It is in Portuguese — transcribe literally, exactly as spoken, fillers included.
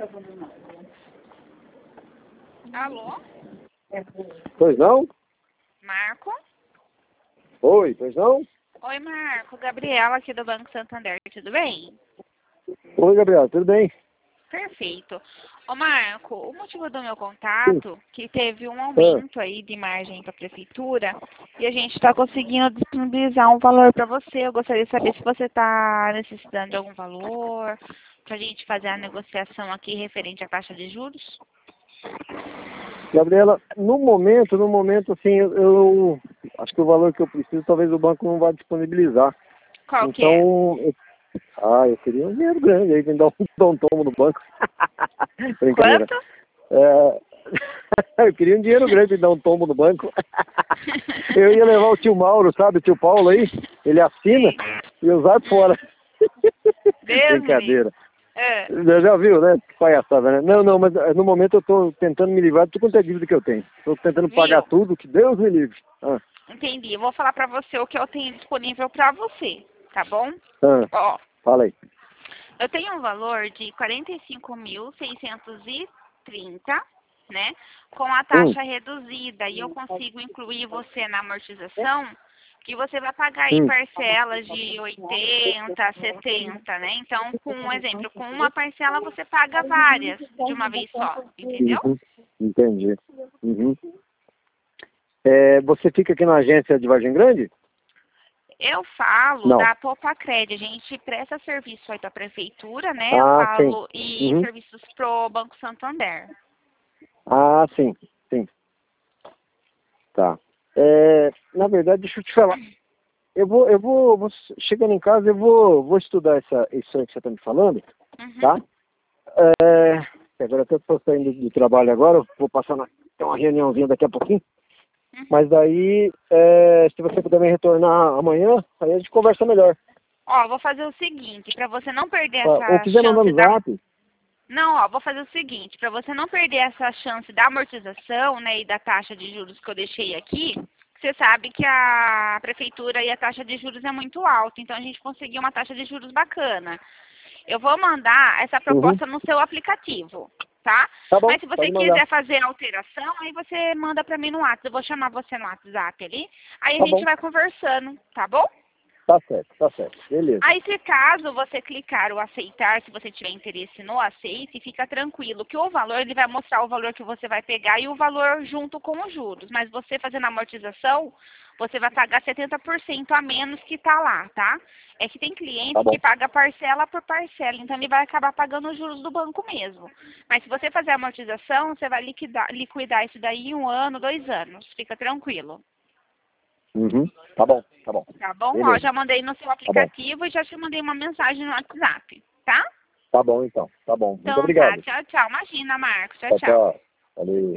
Alô? Pois não? Marco? Oi, pois não? Oi, Marco. Gabriela aqui do Banco Santander. Tudo bem? Oi, Gabriela, tudo bem? Perfeito. Ô, Marco, o motivo do meu contato é que teve um aumento aí de margem para a prefeitura e a gente está conseguindo disponibilizar um valor para você. Eu gostaria de saber se você está necessitando de algum valor para a gente fazer a negociação aqui referente à taxa de juros. Gabriela, no momento, no momento, assim, eu, eu acho que o valor que eu preciso, talvez o banco não vá disponibilizar. Qual então, que é? eu, ah, eu queria um dinheiro grande aí, me dar um, dar um tomo no banco. Brincadeira. Quanto? É, eu queria um dinheiro grande e dar um tombo no banco. Eu ia levar o tio Mauro, sabe, o tio Paulo aí, ele assina e usar fora. Deus me livre. Brincadeira. É. Já, já viu, né? Que palhaçada, né? Não, não, mas no momento eu tô tentando me livrar de tudo quanto é dívida que eu tenho. Tô tentando pagar Viu? tudo, que Deus me livre. Ah, Entendi. Eu vou falar pra você o que eu tenho disponível pra você, tá bom? ah, Ó, fala aí. eu tenho um valor de quarenta e cinco mil seiscentos e trinta, né? Com a Hum, taxa reduzida e eu consigo incluir você na amortização, que você vai pagar aí hum, parcelas de oitenta, setenta, né? Então, com um exemplo, com uma parcela você paga várias de uma vez só, entendeu? uhum, entendi. Uhum. É, você fica aqui na agência de Vargem Grande? Eu falo Não. da Popacred, a gente presta serviço aí para a prefeitura, né? Eu Ah, sim. falo e Uhum. serviços pro Banco Santander. Ah, sim, sim. Tá. É, na verdade, deixa eu te falar. Eu vou, eu vou, vou chegando em casa, eu vou, vou estudar essa, isso aí que você está me falando, Uhum. tá? É, agora até estou saindo do trabalho agora, eu vou passar na, tem uma reuniãozinha daqui a pouquinho. Uhum. Mas daí, é, se você puder me retornar amanhã, aí a gente conversa melhor. Ó, vou fazer o seguinte, para você não perder Tá? Ou essa quiser mandar chance no da... zap. Não, ó, vou fazer o seguinte, para você não perder essa chance da amortização, né, e da taxa de juros que eu deixei aqui, você sabe que a prefeitura e a taxa de juros é muito alta, então a gente conseguiu uma taxa de juros bacana. Eu vou mandar essa Uhum. proposta no seu aplicativo, tá? Tá bom, Mas se você pode mandar. quiser fazer alteração, aí você manda para mim no WhatsApp. Eu vou chamar você no WhatsApp ali. Aí a Tá gente bom, vai conversando, tá bom? tá certo, tá certo. Beleza. Aí, se caso você clicar o aceitar, se você tiver interesse no aceite, fica tranquilo que o valor, ele vai mostrar o valor que você vai pegar e o valor junto com os juros. Mas você fazendo a amortização, você vai pagar setenta por cento a menos que tá lá, tá? É que tem cliente Tá bom. que paga parcela por parcela, então ele vai acabar pagando os juros do banco mesmo. Mas se você fazer a amortização, você vai liquidar, liquidar isso daí em um ano, dois anos. Fica tranquilo. Uhum. Tá bom, tá bom. Tá bom? Ó, Beleza. já mandei no seu Tá bom. aplicativo e já te mandei uma mensagem no WhatsApp, tá? Tá bom então. Tá bom. Muito Então tá, obrigado. tchau, tchau. Imagina, Marcos. Tchau, Tchau, tchau. tchau. Valeu.